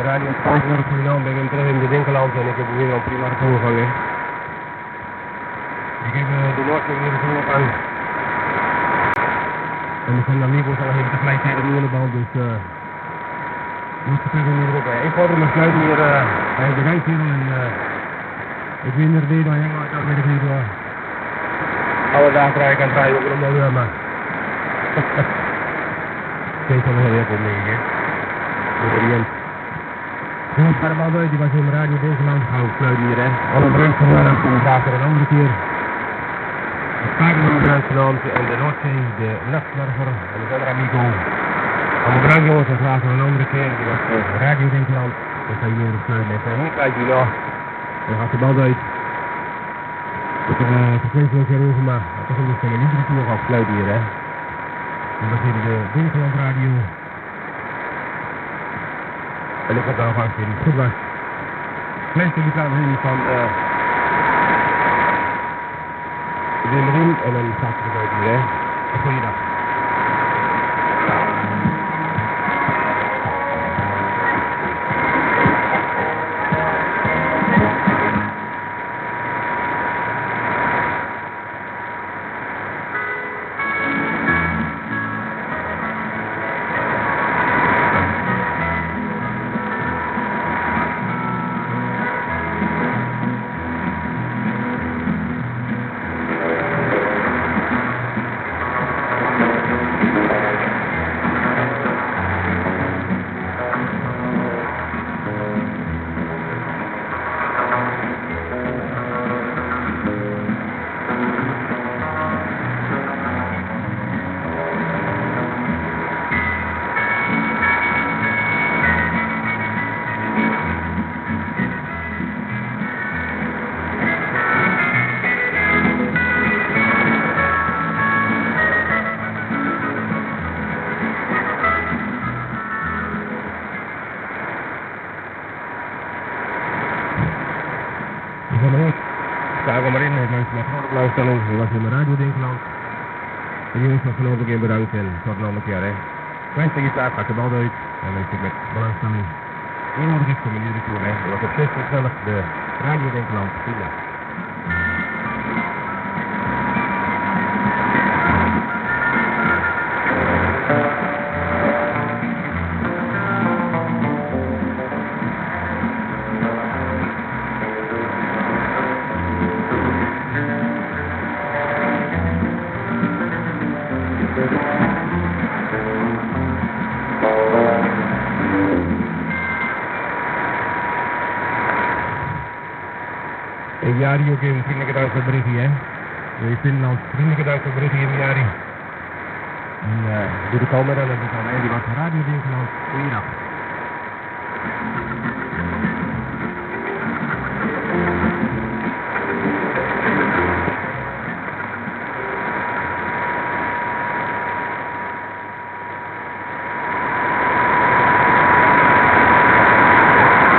Radio Spijker Suriname, ben ik terug in de Dinkeland en ik heb weer een prima voorganger. Ik heb de Noordzee weer voorgaan. En ik kan amigos al even tegelijkertijd op de onderband, dus moet ik er niet op. Ik hoorde mijn sluit hier bij de rijtjeren en ik weet er weer dan helemaal, dat weet ik niet hoor. Alle dagen draai ik aan het rijden op een uur, maar steeds al heel erg op mee, hè. Goed, maar de man die was in de radio deze land gaan sluiten hier, hè. Alle brand vandaag en graag er een andere keer. De Spakenbrand genoemd en de Noordzee, de Nachtmarver en de andere amigo. Alle brand jongens en graag er een andere keer. Die was de radio Dinkeland. Dan ga je weer de sluiten met een kijk hier nog. Dan gaat de bal uit. Ik heb een frequentie ook weer over, maar dat is een beetje een liefde tour afsluiten hier, hè. En dat is de Dinkeland radio. En ik heb daar nog een keer niet goed was. Meestal die gaan we van Wim Riem en dan staat er ook weer, hè. Goeiedag. Daar maar in, het mensen met grote belangstelling. Dat was in mijn radio Dinkeland. En die jongens nog van een keer bedankt en tot nog een keer, hè. Kleinste gitaar, gaat de bal uit. En dan is het met belangstelling. Eén nodig is voor iedere toer, hè. Dat was op 6 de radio Dinkeland. Ja. Jari ook even vriendelijke dank voor het berichtje, hè. In Finland, vriendelijke dank voor het berichtje, Jari. En doe de camera en die van mij, die was van Radio Dinkeland. Goeiedag.